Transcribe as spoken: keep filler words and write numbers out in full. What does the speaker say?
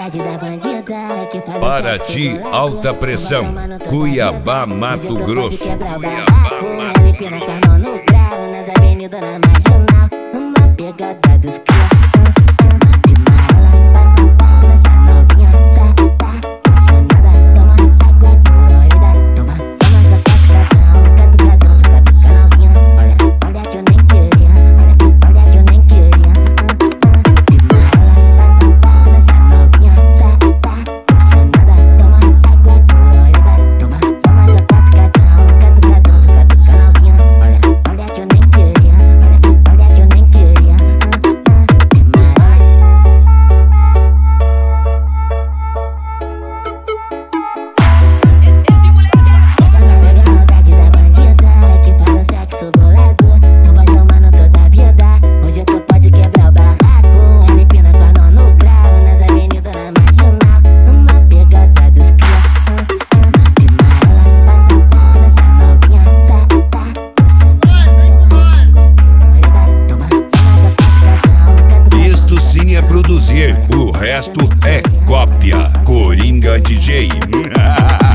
Paraty, alta pressão, Cuiabá, Mato Grosso. Empina com a mão no grau, nas avenidas na marginal. Uma pegada dos cria, de mala, nessa novinha, tá, tá, apaixonada. Toma, água colorida, toma, toma essa catucação, catucadão, catuca novinha. Olha, olha que eu nem queria, olha, olha que eu nem queria. De mala, nessa novinha, tá, tá, apaixonada. Toma, água colorida, toma, toma essa catucadão, catucadão, catuca novinha. Olha, olha que eu nem queria, olha, olha que eu nem queria. De mala. Pega a maldade da bandida, que faz um sexo bolador. Tu vai tomando toda a vida, hoje tu pode quebrar o barraco. Ela empina com a mão no grau, nas avenidas na marginal. Uma pegada dos cria, de mala, nessa novinha, tá, tá, apaixonada. Toma, toma essa catucação. Isto sim é produzir, o resto é cópia. Coringa D J.